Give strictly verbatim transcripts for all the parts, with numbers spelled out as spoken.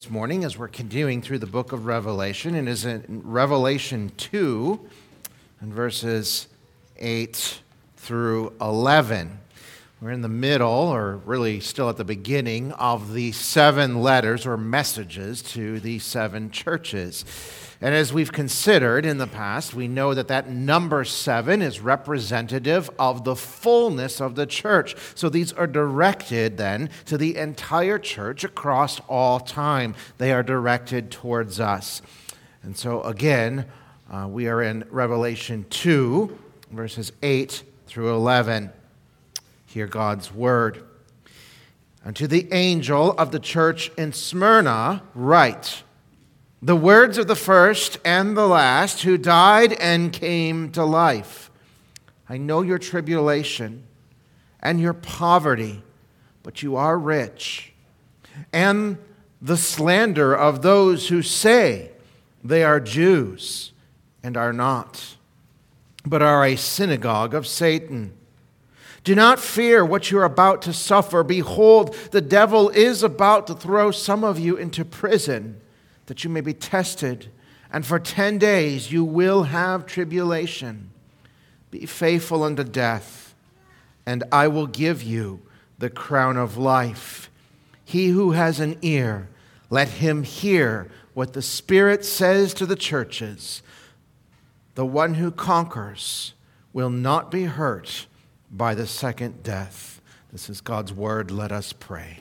This morning as we're continuing through the book of Revelation, and is in Revelation two and verses eight through eleven. We're in the middle, or really still at the beginning, of the seven letters or messages to the seven churches. And as we've considered in the past, we know that that number seven is representative of the fullness of the church. So these are directed then to the entire church across all time. They are directed towards us. And so again, uh, we are in Revelation two, verses eight through eleven. Hear God's word. "Unto the angel of the church in Smyrna write, the words of the first and the last, who died and came to life. I know your tribulation and your poverty, but you are rich, and the slander of those who say they are Jews and are not, but are a synagogue of Satan. Do not fear what you are about to suffer. Behold, the devil is about to throw some of you into prison, that you may be tested, and for ten days you will have tribulation. Be faithful unto death, and I will give you the crown of life. He who has an ear, let him hear what the Spirit says to the churches. The one who conquers will not be hurt by the second death." This is God's word. Let us pray.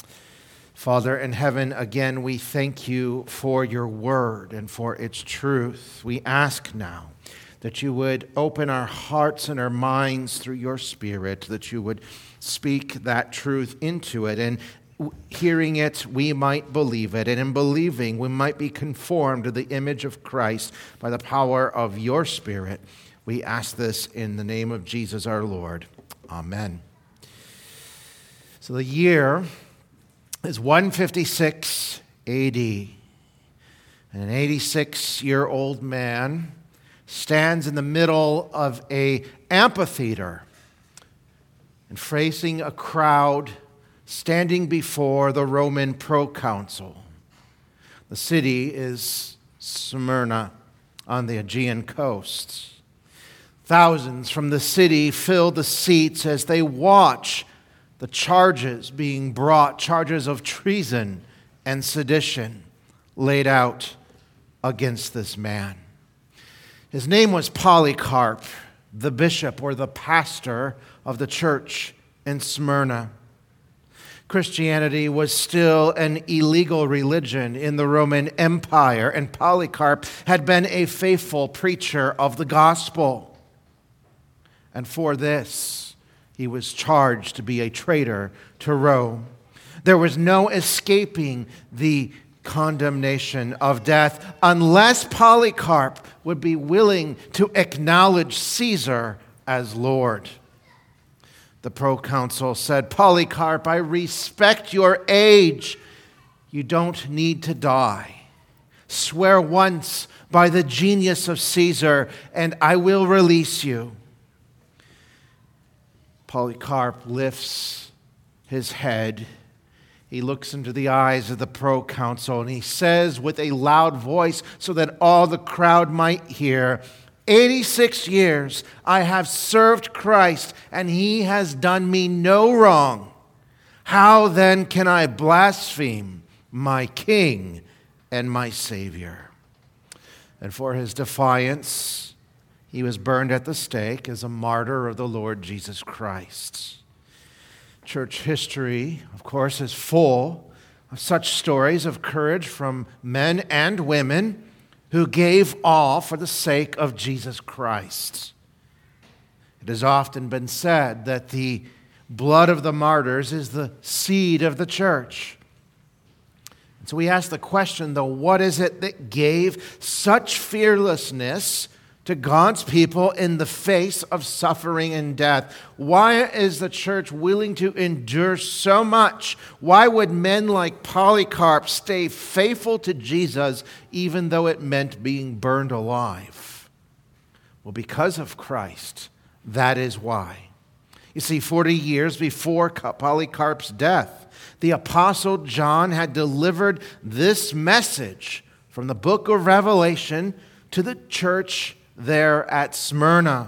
Father in heaven, again, we thank you for your word and for its truth. We ask now that you would open our hearts and our minds through your Spirit, that you would speak that truth into it, and hearing it, we might believe it, and in believing, we might be conformed to the image of Christ by the power of your Spirit. We ask this in the name of Jesus our Lord. Amen. So the year is one fifty-six A D And an eighty-six-year-old man stands in the middle of an amphitheater and facing a crowd standing before the Roman proconsul. The city is Smyrna on the Aegean coast. Thousands from the city fill the seats as they watch the charges being brought, charges of treason and sedition laid out against this man. His name was Polycarp, the bishop or the pastor of the church in Smyrna. Christianity was still an illegal religion in the Roman Empire, and Polycarp had been a faithful preacher of the gospel. And for this, he was charged to be a traitor to Rome. There was no escaping the condemnation of death unless Polycarp would be willing to acknowledge Caesar as Lord. The proconsul said, "Polycarp, I respect your age. You don't need to die. Swear once by the genius of Caesar, and I will release you." Polycarp lifts his head. He looks into the eyes of the proconsul, and he says with a loud voice so that all the crowd might hear, eighty-six years I have served Christ, and he has done me no wrong. How then can I blaspheme my King and my Savior?" And for his defiance, he was burned at the stake as a martyr of the Lord Jesus Christ. Church history, of course, is full of such stories of courage from men and women who gave all for the sake of Jesus Christ. It has often been said that the blood of the martyrs is the seed of the church. And so we ask the question, though, what is it that gave such fearlessness to God's people in the face of suffering and death? Why is the church willing to endure so much? Why would men like Polycarp stay faithful to Jesus even though it meant being burned alive? Well, because of Christ, that is why. You see, forty years before Polycarp's death, the Apostle John had delivered this message from the book of Revelation to the church there at Smyrna.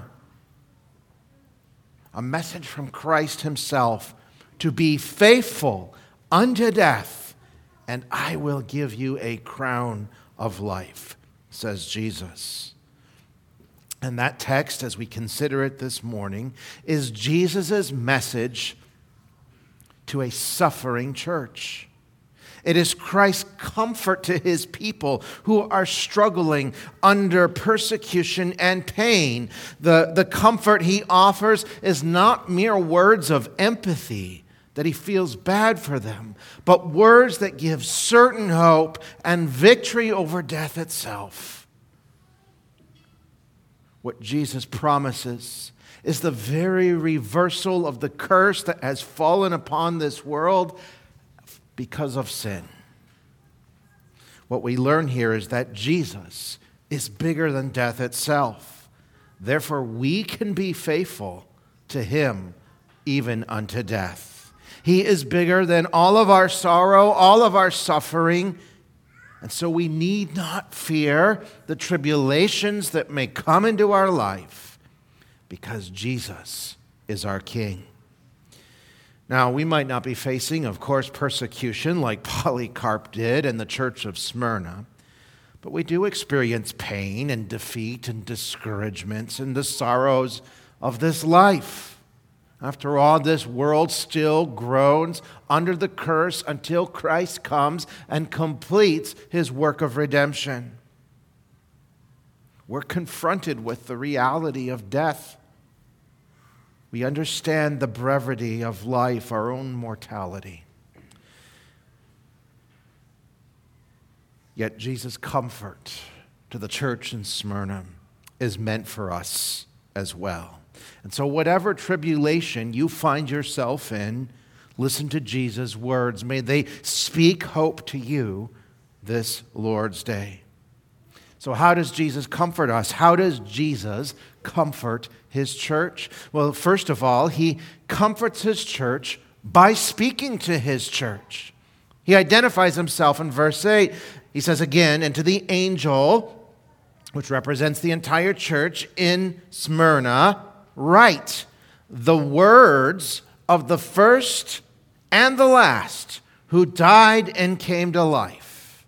A message from Christ himself to be faithful unto death, and I will give you a crown of life, says Jesus. And that text, as we consider it this morning, is Jesus' message to a suffering church. It is Christ's comfort to his people who are struggling under persecution and pain. The, the comfort he offers is not mere words of empathy, that he feels bad for them, but words that give certain hope and victory over death itself. What Jesus promises is the very reversal of the curse that has fallen upon this world because of sin. What we learn here is that Jesus is bigger than death itself. Therefore, we can be faithful to him even unto death. He is bigger than all of our sorrow, all of our suffering. And so we need not fear the tribulations that may come into our life because Jesus is our King. Now, we might not be facing, of course, persecution like Polycarp did in the church of Smyrna, but we do experience pain and defeat and discouragements and the sorrows of this life. After all, this world still groans under the curse until Christ comes and completes his work of redemption. We're confronted with the reality of death. We understand the brevity of life, our own mortality. Yet Jesus' comfort to the church in Smyrna is meant for us as well. And so whatever tribulation you find yourself in, listen to Jesus' words. May they speak hope to you this Lord's Day. So how does Jesus comfort us? How does Jesus comfort his church? Well, first of all, he comforts his church by speaking to his church. He identifies himself in verse eight. He says again, and to the angel, which represents the entire church in Smyrna, write the words of the first and the last who died and came to life.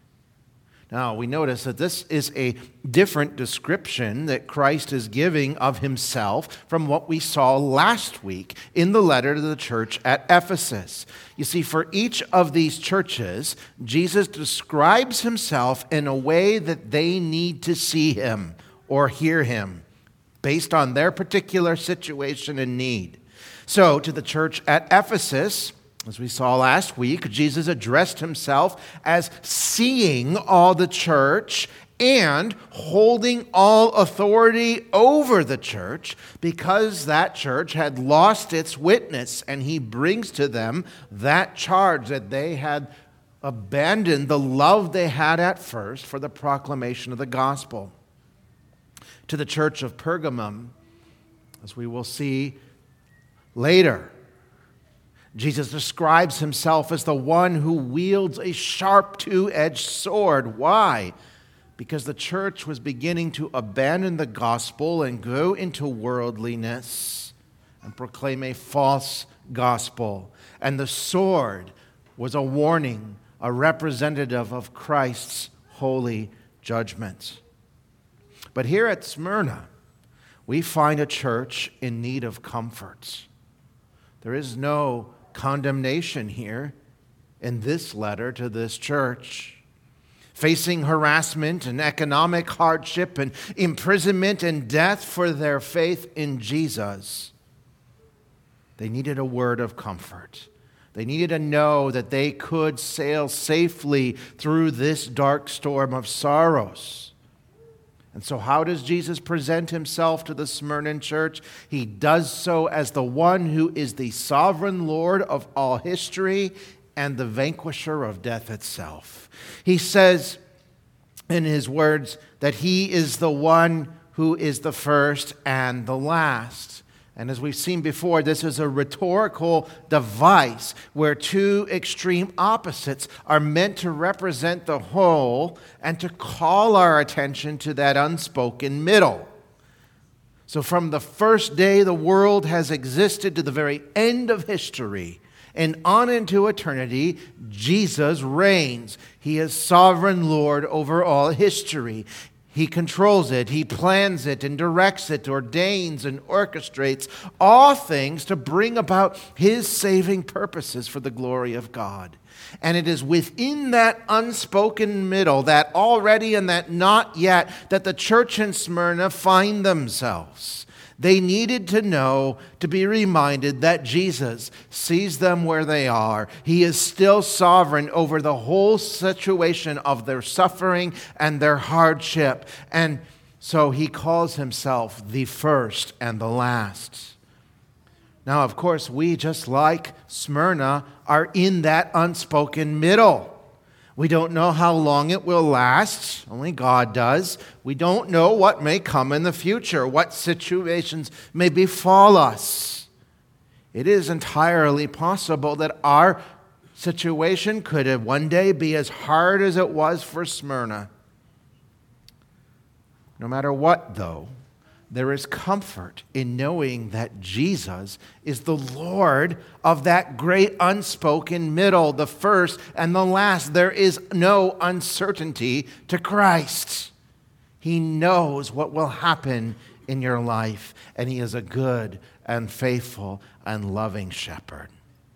Now, we notice that this is a different description that Christ is giving of himself from what we saw last week in the letter to the church at Ephesus. You see, for each of these churches, Jesus describes himself in a way that they need to see him or hear him, based on their particular situation and need. So, to the church at Ephesus, as we saw last week, Jesus addressed himself as seeing all the church and holding all authority over the church because that church had lost its witness, and he brings to them that charge that they had abandoned the love they had at first for the proclamation of the gospel. To the church of Pergamum, as we will see later, Jesus describes himself as the one who wields a sharp two-edged sword. Why? Because the church was beginning to abandon the gospel and go into worldliness and proclaim a false gospel. And the sword was a warning, a representative of Christ's holy judgment. But here at Smyrna, we find a church in need of comfort. There is no condemnation here in this letter to this church. Facing harassment and economic hardship and imprisonment and death for their faith in Jesus, they needed a word of comfort. They needed to know that they could sail safely through this dark storm of sorrows. And so how does Jesus present himself to the Smyrna church? He does so as the one who is the sovereign Lord of all history and the vanquisher of death itself. He says in his words that he is the one who is the first and the last. And as we've seen before, this is a rhetorical device where two extreme opposites are meant to represent the whole and to call our attention to that unspoken middle. So from the first day the world has existed to the very end of history and on into eternity, Jesus reigns. He is sovereign Lord over all history. He controls it, He plans it and directs it, ordains and orchestrates all things to bring about His saving purposes for the glory of God. And it is within that unspoken middle, that already and that not yet, that the church in Smyrna find themselves. They needed to know, to be reminded that Jesus sees them where they are. He is still sovereign over the whole situation of their suffering and their hardship. And so He calls Himself the first and the last. Now, of course, we, just like Smyrna, are in that unspoken middle. We don't know how long it will last. Only God does. We don't know what may come in the future, what situations may befall us. It is entirely possible that our situation could one day be as hard as it was for Smyrna. No matter what, though, there is comfort in knowing that Jesus is the Lord of that great unspoken middle, the first and the last. There is no uncertainty to Christ. He knows what will happen in your life, and He is a good and faithful and loving shepherd.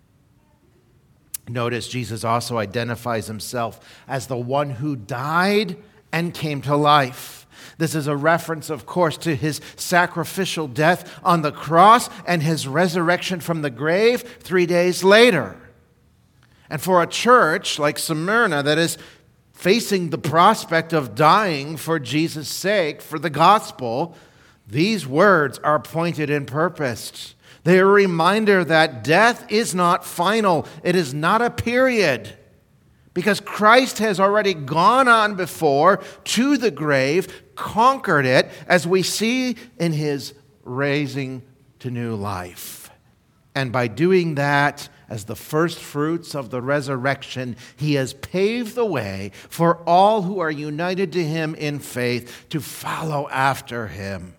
Notice Jesus also identifies Himself as the one who died and came to life. This is a reference, of course, to His sacrificial death on the cross and His resurrection from the grave three days later. And for a church like Smyrna that is facing the prospect of dying for Jesus' sake, for the gospel, these words are pointed and purposed. They are a reminder that death is not final. It is not a period. Because Christ has already gone on before to the grave, conquered it, as we see in His raising to new life. And by doing that, as the first fruits of the resurrection, He has paved the way for all who are united to Him in faith to follow after Him.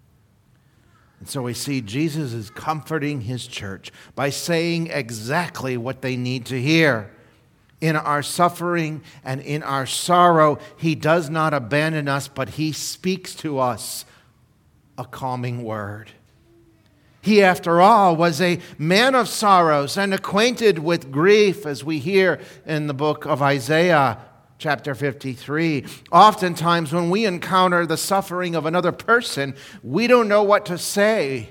And so we see Jesus is comforting His church by saying exactly what they need to hear. In our suffering and in our sorrow, He does not abandon us, but He speaks to us a calming word. He, after all, was a man of sorrows and acquainted with grief, as we hear in the book of Isaiah, chapter fifty-three. Oftentimes, when we encounter the suffering of another person, we don't know what to say.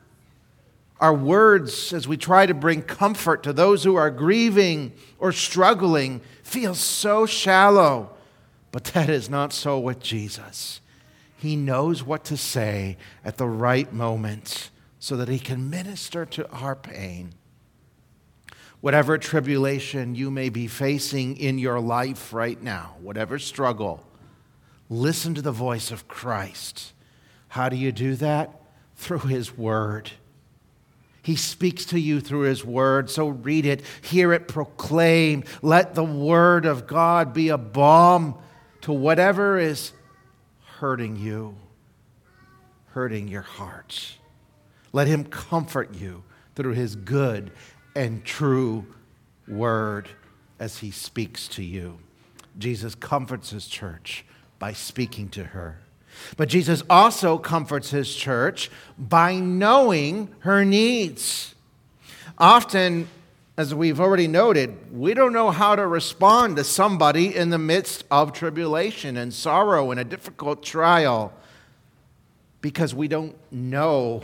Our words, as we try to bring comfort to those who are grieving or struggling, feel so shallow. But that is not so with Jesus. He knows what to say at the right moment so that He can minister to our pain. Whatever tribulation you may be facing in your life right now, whatever struggle, listen to the voice of Christ. How do you do that? Through His Word. He speaks to you through His Word, so read it, hear it proclaimed. Let the Word of God be a balm to whatever is hurting you, hurting your heart. Let Him comfort you through His good and true Word as He speaks to you. Jesus comforts His church by speaking to her. But Jesus also comforts His church by knowing her needs. Often, as we've already noted, we don't know how to respond to somebody in the midst of tribulation and sorrow and a difficult trial because we don't know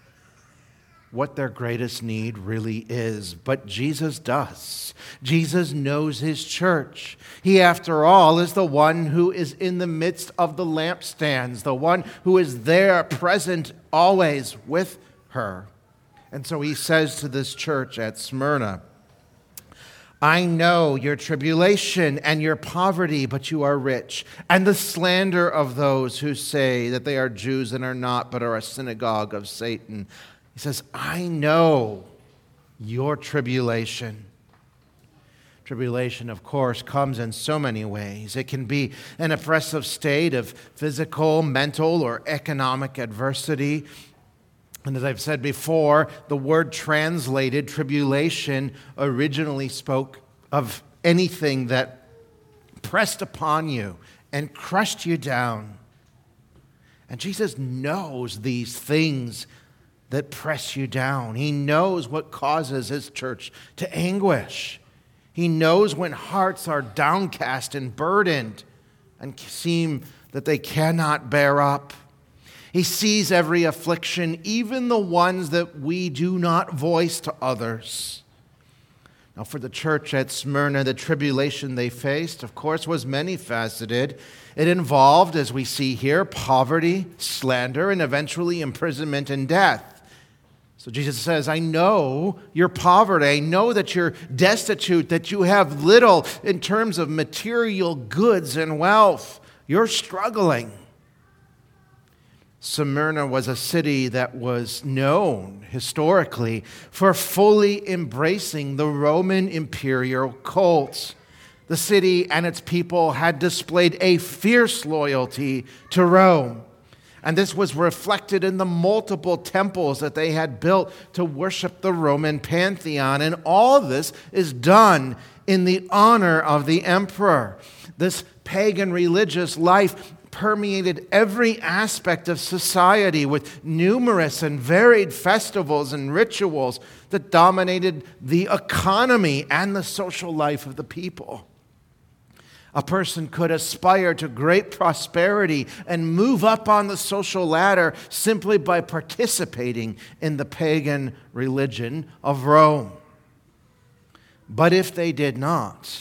what their greatest need really is. But Jesus does. Jesus knows His church. He, after all, is the one who is in the midst of the lampstands, the one who is there, present always with her. And so He says to this church at Smyrna, I know your tribulation and your poverty, but you are rich, and the slander of those who say that they are Jews and are not, but are a synagogue of Satan. He says, I know your tribulation. Tribulation, of course, comes in so many ways. It can be an oppressive state of physical, mental, or economic adversity. And as I've said before, the word translated tribulation originally spoke of anything that pressed upon you and crushed you down. And Jesus knows these things that press you down. He knows what causes his church to anguish. He knows when hearts are downcast and burdened and seem that they cannot bear up. He sees every affliction, even the ones that we do not voice to others. Now, for the church at Smyrna, the tribulation they faced, of course, was many-faceted. It involved, as we see here, poverty, slander, and eventually imprisonment and death. So Jesus says, I know your poverty. I know that you're destitute, that you have little in terms of material goods and wealth. You're struggling. Smyrna was a city that was known historically for fully embracing the Roman imperial cult. The city and its people had displayed a fierce loyalty to Rome. And this was reflected in the multiple temples that they had built to worship the Roman pantheon. And all this is done in the honor of the emperor. This pagan religious life permeated every aspect of society with numerous and varied festivals and rituals that dominated the economy and the social life of the people. A person could aspire to great prosperity and move up on the social ladder simply by participating in the pagan religion of Rome. But if they did not,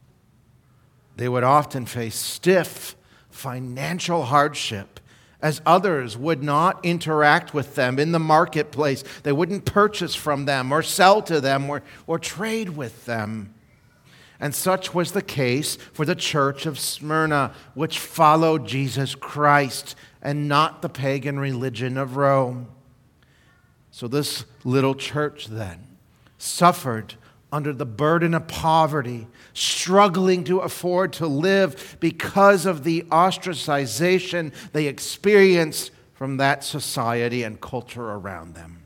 they would often face stiff financial hardship, as others would not interact with them in the marketplace. They wouldn't purchase from them or sell to them or, or trade with them. And such was the case for the church of Smyrna, which followed Jesus Christ and not the pagan religion of Rome. So this little church then suffered under the burden of poverty, struggling to afford to live because of the ostracization they experienced from that society and culture around them.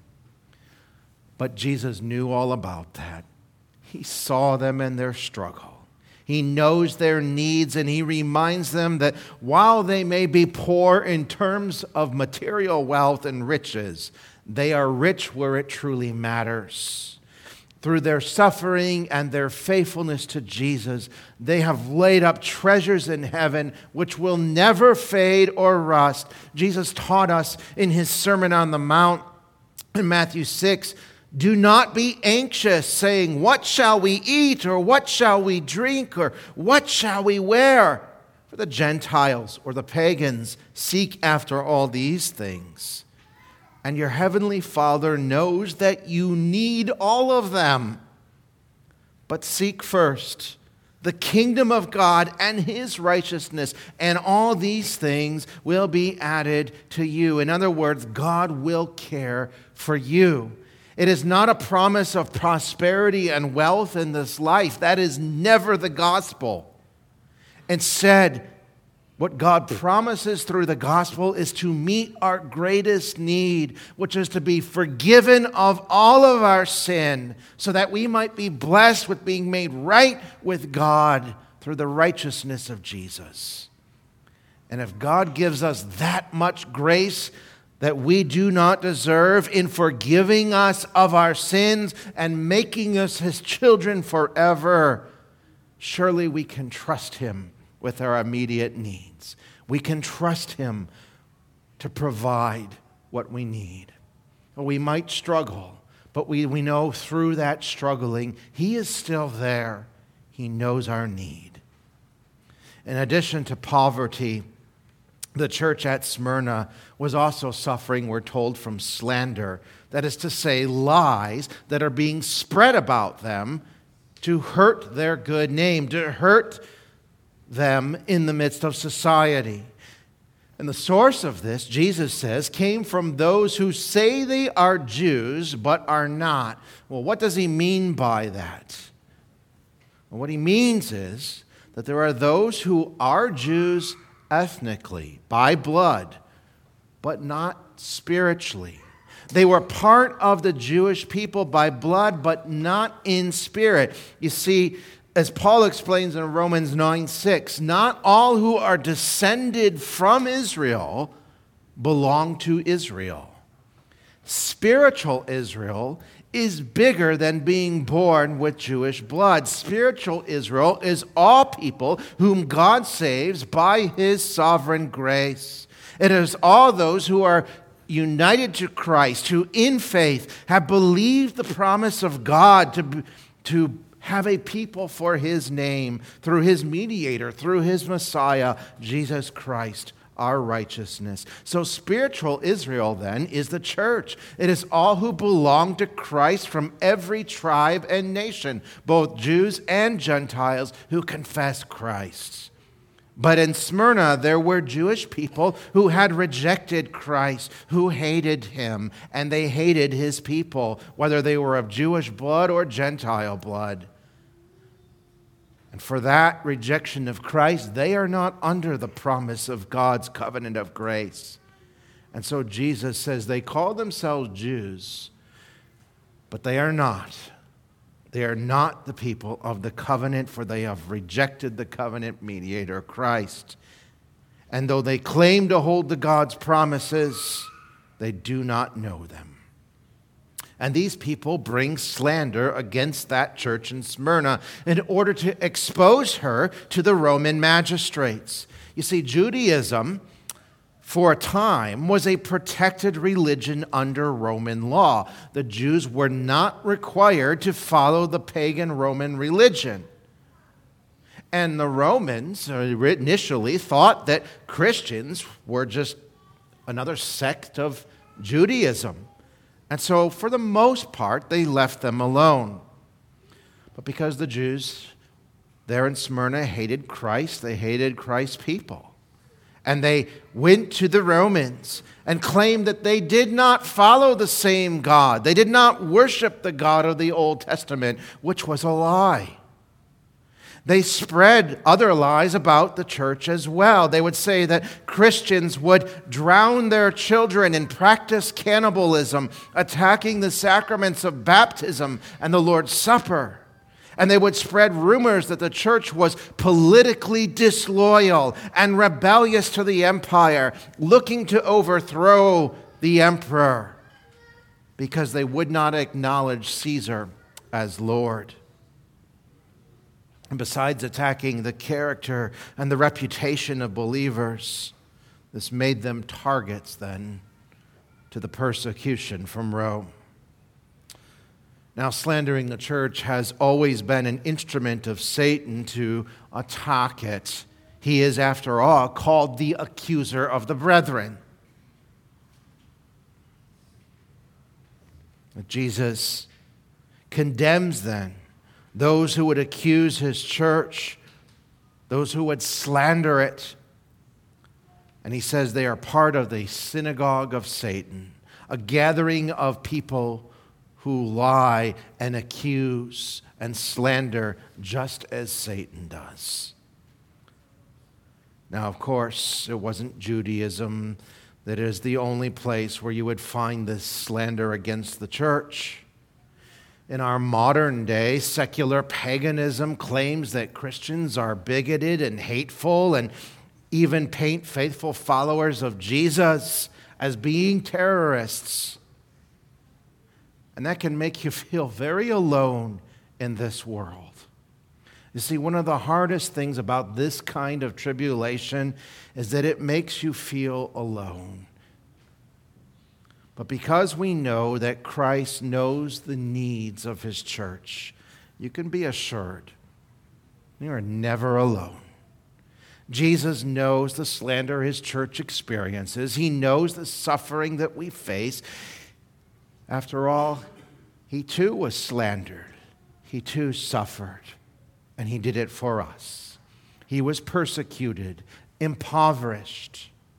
But Jesus knew all about that. He saw them in their struggle. He knows their needs, and he reminds them that while they may be poor in terms of material wealth and riches, they are rich where it truly matters. Through their suffering and their faithfulness to Jesus, they have laid up treasures in heaven which will never fade or rust. Jesus taught us in his Sermon on the Mount in Matthew six, do not be anxious, saying, what shall we eat, or what shall we drink, or what shall we wear? For the Gentiles or the pagans seek after all these things. And your heavenly Father knows that you need all of them. But seek first the kingdom of God and his righteousness, and all these things will be added to you. In other words, God will care for you. It is not a promise of prosperity and wealth in this life. That is never the gospel. Instead, what God promises through the gospel is to meet our greatest need, which is to be forgiven of all of our sin, so that we might be blessed with being made right with God through the righteousness of Jesus. And if God gives us that much grace that we do not deserve in forgiving us of our sins and making us his children forever, surely we can trust him with our immediate needs. We can trust him to provide what we need. We might struggle, but we, we know through that struggling, he is still there. He knows our need. In addition to poverty, the church at Smyrna was also suffering, we're told, from slander. That is to say, lies that are being spread about them to hurt their good name, to hurt them in the midst of society. And the source of this, Jesus says, came from those who say they are Jews but are not. Well, what does he mean by that? Well, what he means is that there are those who are Jews ethnically, by blood, but not spiritually. They were part of the Jewish people by blood, but not in spirit. You see, as Paul explains in Romans nine six, not all who are descended from Israel belong to Israel. Spiritual Israel is bigger than being born with Jewish blood. Spiritual Israel is all people whom God saves by his sovereign grace. It is all those who are united to Christ, who in faith have believed the promise of God to, to have a people for his name through his mediator, through his Messiah, Jesus Christ, our righteousness. So spiritual Israel then is the church. It is all who belong to Christ from every tribe and nation, both Jews and Gentiles who confess Christ. But in Smyrna, there were Jewish people who had rejected Christ, who hated him, and they hated his people, whether they were of Jewish blood or Gentile blood. And for that rejection of Christ, they are not under the promise of God's covenant of grace. And so Jesus says they call themselves Jews, but they are not. They are not the people of the covenant, for they have rejected the covenant mediator, Christ. And though they claim to hold to God's promises, they do not know them. And these people bring slander against that church in Smyrna in order to expose her to the Roman magistrates. You see, Judaism, for a time, was a protected religion under Roman law. The Jews were not required to follow the pagan Roman religion. And the Romans initially thought that Christians were just another sect of Judaism. And so, for the most part, they left them alone. But because the Jews there in Smyrna hated Christ, they hated Christ's people. And they went to the Romans and claimed that they did not follow the same God. They did not worship the God of the Old Testament, which was a lie. They spread other lies about the church as well. They would say that Christians would drown their children and practice cannibalism, attacking the sacraments of baptism and the Lord's Supper. And they would spread rumors that the church was politically disloyal and rebellious to the empire, looking to overthrow the emperor because they would not acknowledge Caesar as Lord. And besides attacking the character and the reputation of believers, this made them targets then to the persecution from Rome. Now, slandering the church has always been an instrument of Satan to attack it. He is, after all, called the accuser of the brethren. But Jesus condemns then those who would accuse his church, those who would slander it. And he says they are part of the synagogue of Satan, a gathering of people who lie and accuse and slander just as Satan does. Now, of course, it wasn't Judaism that is the only place where you would find this slander against the church. In our modern day, secular paganism claims that Christians are bigoted and hateful and even paint faithful followers of Jesus as being terrorists. And that can make you feel very alone in this world. You see, one of the hardest things about this kind of tribulation is that it makes you feel alone. But because we know that Christ knows the needs of his church, you can be assured you are never alone. Jesus knows the slander his church experiences. He knows the suffering that we face. After all, he too was slandered. He too suffered, and he did it for us. He was persecuted, impoverished.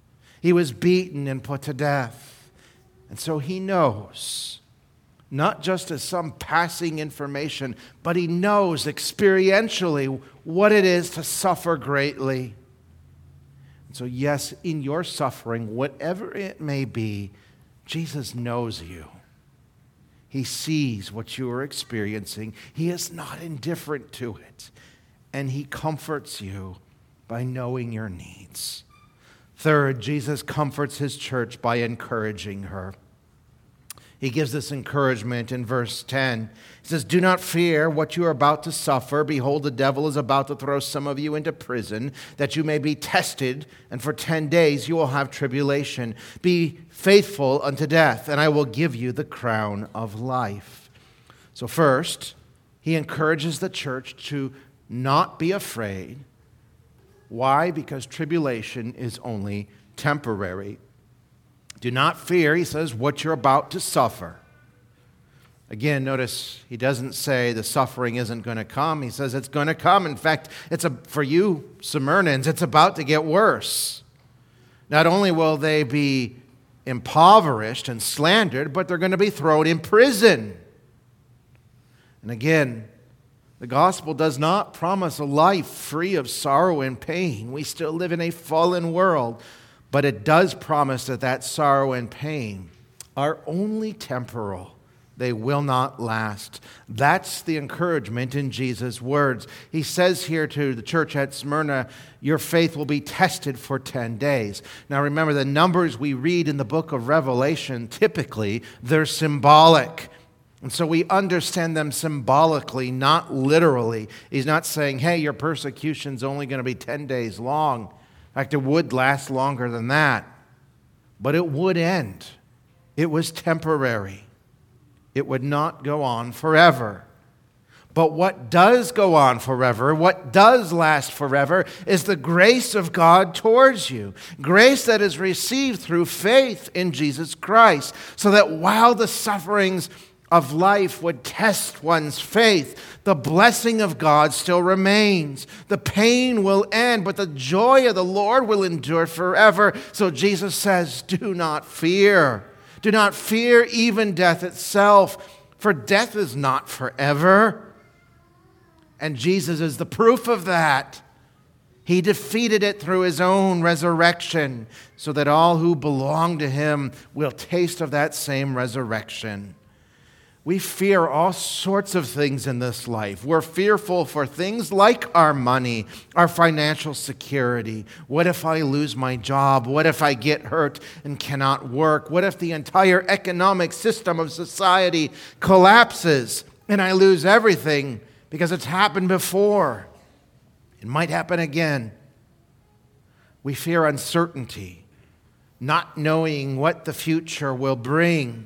He was beaten and put to death. And so he knows, not just as some passing information, but he knows experientially what it is to suffer greatly. And so yes, in your suffering, whatever it may be, Jesus knows you. He sees what you are experiencing. He is not indifferent to it. And he comforts you by knowing your needs. Third, Jesus comforts his church by encouraging her. He gives this encouragement in verse ten. He says, "Do not fear what you are about to suffer. Behold, the devil is about to throw some of you into prison, that you may be tested, and for ten days you will have tribulation. Be faithful unto death, and I will give you the crown of life." So first, he encourages the church to not be afraid. Why? Because tribulation is only temporary. Do not fear, he says, what you're about to suffer. Again, notice he doesn't say the suffering isn't going to come. He says it's going to come. In fact, it's a, for you, Smyrnans, it's about to get worse. Not only will they be impoverished and slandered, but they're going to be thrown in prison. And again, the gospel does not promise a life free of sorrow and pain. We still live in a fallen world. But it does promise that that sorrow and pain are only temporal. They will not last. That's the encouragement in Jesus' words. He says here to the church at Smyrna, your faith will be tested for ten days. Now remember, the numbers we read in the book of Revelation, typically, they're symbolic. And so we understand them symbolically, not literally. He's not saying, hey, your persecution's only going to be ten days long. In fact, it would last longer than that. But it would end. It was temporary. It would not go on forever. But what does go on forever, what does last forever, is the grace of God towards you. Grace that is received through faith in Jesus Christ. So that while the sufferings of life would test one's faith, the blessing of God still remains. The pain will end, but the joy of the Lord will endure forever. So Jesus says, do not fear. Do not fear even death itself, for death is not forever. And Jesus is the proof of that. He defeated it through his own resurrection, so that all who belong to him will taste of that same resurrection. We fear all sorts of things in this life. We're fearful for things like our money, our financial security. What if I lose my job? What if I get hurt and cannot work? What if the entire economic system of society collapses and I lose everything because it's happened before? It might happen again. We fear uncertainty, not knowing what the future will bring.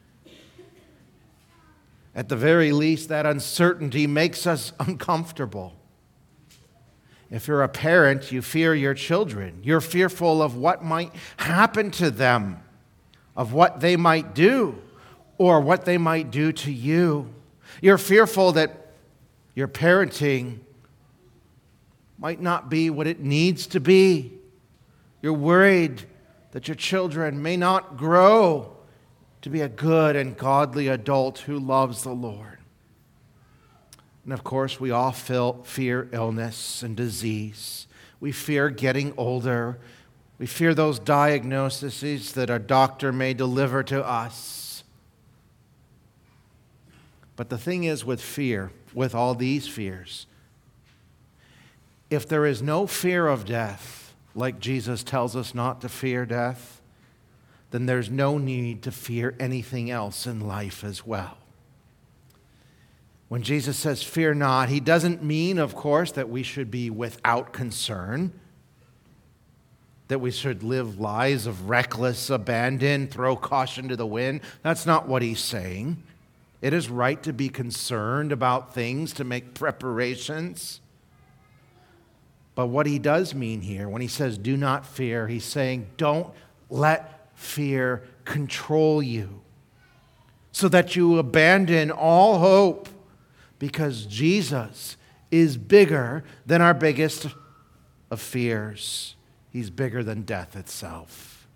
At the very least, that uncertainty makes us uncomfortable. If you're a parent, you fear your children. You're fearful of what might happen to them, of what they might do, or what they might do to you. You're fearful that your parenting might not be what it needs to be. You're worried that your children may not grow to be a good and godly adult who loves the Lord. And of course, we all feel, fear illness and disease. We fear getting older. We fear those diagnoses that a doctor may deliver to us. But the thing is with fear, with all these fears, if there is no fear of death, like Jesus tells us not to fear death, then there's no need to fear anything else in life as well. When Jesus says, fear not, he doesn't mean, of course, that we should be without concern, that we should live lives of reckless abandon, throw caution to the wind. That's not what he's saying. It is right to be concerned about things, to make preparations. But what he does mean here, when he says, do not fear, he's saying, don't let fear control you, so that you abandon all hope, because Jesus is bigger than our biggest of fears. He's bigger than death itself.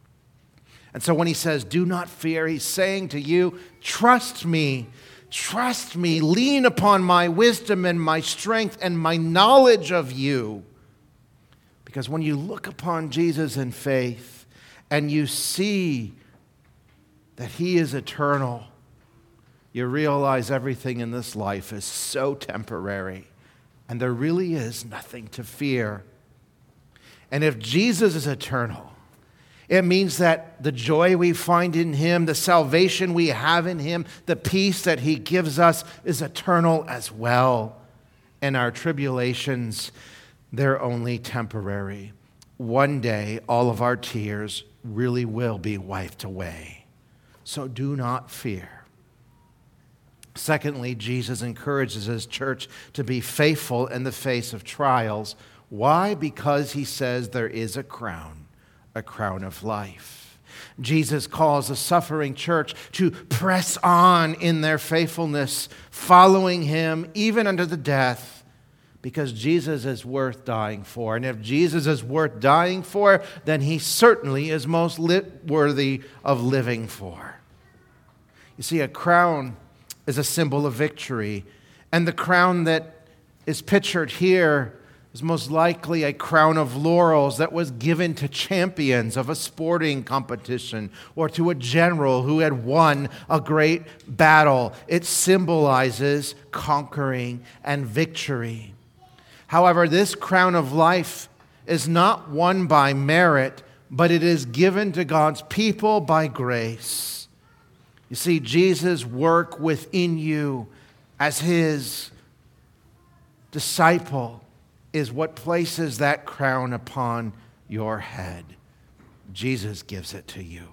And so when he says, do not fear, he's saying to you, trust me, trust me, lean upon my wisdom and my strength and my knowledge of you. Because when you look upon Jesus in faith and you see that he is eternal, you realize everything in this life is so temporary, and there really is nothing to fear. And if Jesus is eternal, it means that the joy we find in him, the salvation we have in him, the peace that he gives us is eternal as well. And our tribulations, they're only temporary. One day, all of our tears really will be wiped away. So do not fear. Secondly, Jesus encourages his church to be faithful in the face of trials. Why? Because he says there is a crown, a crown of life. Jesus calls the suffering church to press on in their faithfulness, following him even unto the death, because Jesus is worth dying for. And if Jesus is worth dying for, then he certainly is most li- worthy of living for. You see, a crown is a symbol of victory, and the crown that is pictured here is most likely a crown of laurels that was given to champions of a sporting competition or to a general who had won a great battle. It symbolizes conquering and victory. However, this crown of life is not won by merit, but it is given to God's people by grace. You see, Jesus' work within you as his disciple is what places that crown upon your head. Jesus gives it to you.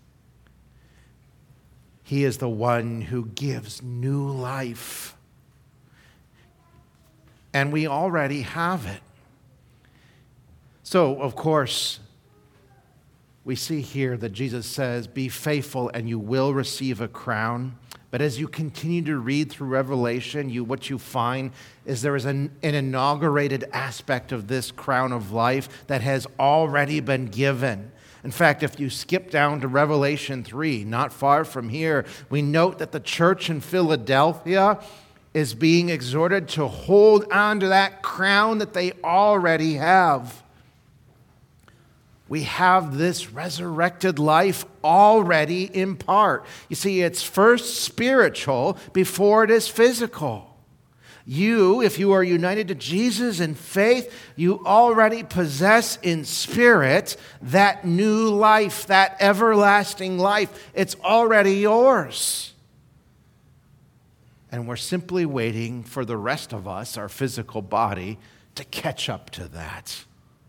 He is the one who gives new life. And we already have it. So, of course, we see here that Jesus says, be faithful and you will receive a crown. But as you continue to read through Revelation, you, what you find is there is an, an inaugurated aspect of this crown of life that has already been given. In fact, if you skip down to Revelation three, not far from here, we note that the church in Philadelphia is being exhorted to hold on to that crown that they already have. We have this resurrected life already in part. You see, it's first spiritual before it is physical. You, if you are united to Jesus in faith, you already possess in spirit that new life, that everlasting life. It's already yours. And we're simply waiting for the rest of us, our physical body, to catch up to that.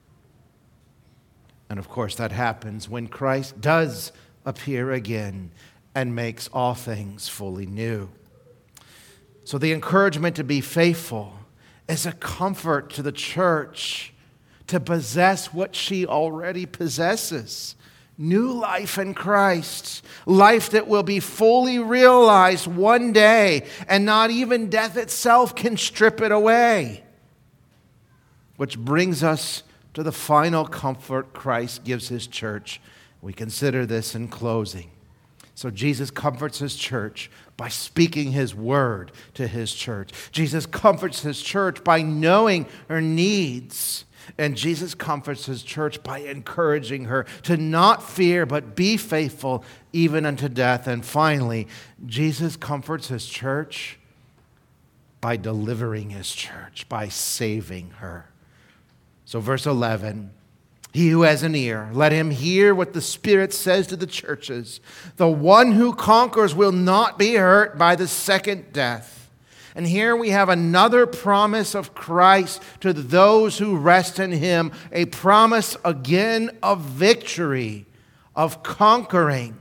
And of course, that happens when Christ does appear again and makes all things fully new. So the encouragement to be faithful is a comfort to the church to possess what she already possesses. New life in Christ, life that will be fully realized one day, and not even death itself can strip it away. Which brings us to the final comfort Christ gives his church. We consider this in closing. So Jesus comforts his church by speaking his word to his church. Jesus comforts his church by knowing her needs. And Jesus comforts his church by encouraging her to not fear, but be faithful even unto death. And finally, Jesus comforts his church by delivering his church, by saving her. So verse eleven, he who has an ear, let him hear what the Spirit says to the churches. The one who conquers will not be hurt by the second death. And here we have another promise of Christ to those who rest in him, a promise again of victory, of conquering.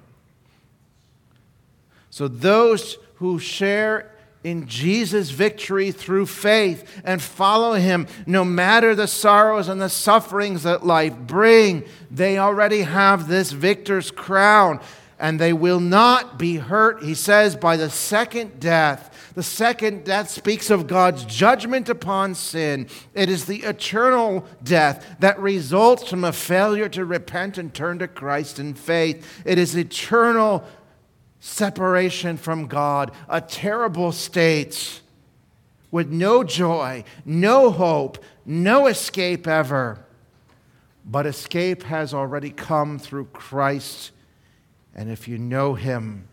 So those who share in Jesus' victory through faith and follow him, no matter the sorrows and the sufferings that life bring, they already have this victor's crown. and they will not be hurt, he says, by the second death. The second death speaks of God's judgment upon sin. It is the eternal death that results from a failure to repent and turn to Christ in faith. It is eternal separation from God, a terrible state with no joy, no hope, no escape ever. But escape has already come through Christ. And if you know him,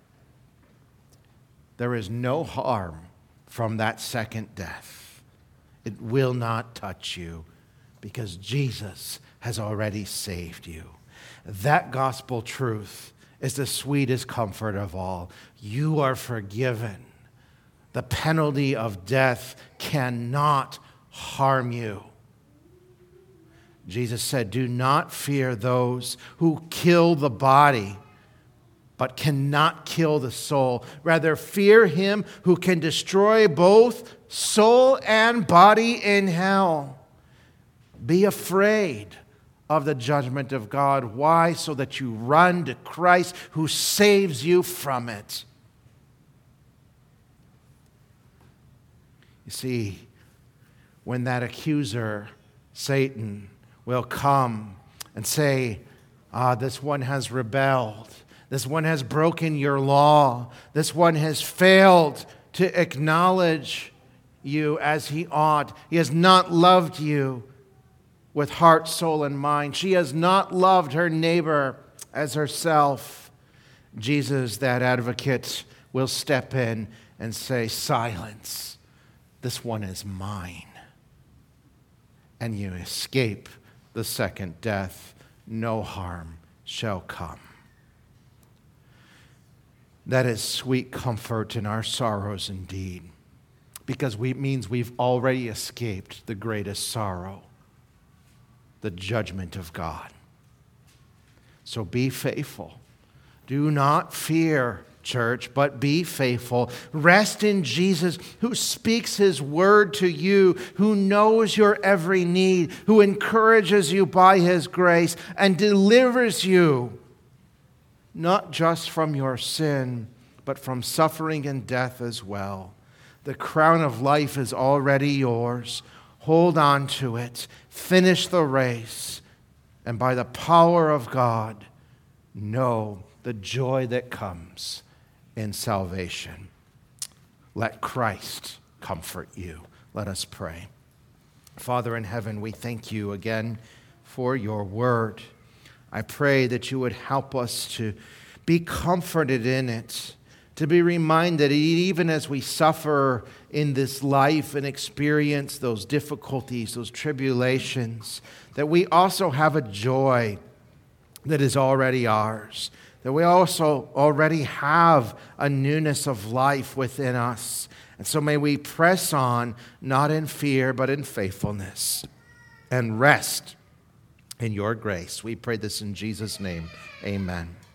there is no harm from that second death. It will not touch you because Jesus has already saved you. That gospel truth is the sweetest comfort of all. You are forgiven. The penalty of death cannot harm you. Jesus said, do not fear those who kill the body, but cannot kill the soul. Rather, fear him who can destroy both soul and body in hell. Be afraid of the judgment of God. Why? So that you run to Christ who saves you from it. You see, when that accuser, Satan, will come and say, ah, this one has rebelled. This one has broken your law. This one has failed to acknowledge you as he ought. He has not loved you with heart, soul, and mind. She has not loved her neighbor as herself. Jesus, that advocate, will step in and say, silence. This one is mine. And you escape the second death. No harm shall come. That is sweet comfort in our sorrows indeed, because we, it means we've already escaped the greatest sorrow, the judgment of God. So be faithful. Do not fear, church, but be faithful. Rest in Jesus, who speaks his word to you, who knows your every need, who encourages you by his grace and delivers you not just from your sin, but from suffering and death as well. The crown of life is already yours. Hold on to it. Finish the race. And by the power of God, know the joy that comes in salvation. Let Christ comfort you. Let us pray. Father in heaven, we thank you again for your word. I pray that you would help us to be comforted in it, to be reminded, even as we suffer in this life and experience those difficulties, those tribulations, that we also have a joy that is already ours, that we also already have a newness of life within us. And so may we press on, not in fear, but in faithfulness, and rest in your grace. We pray this in Jesus' name. Amen.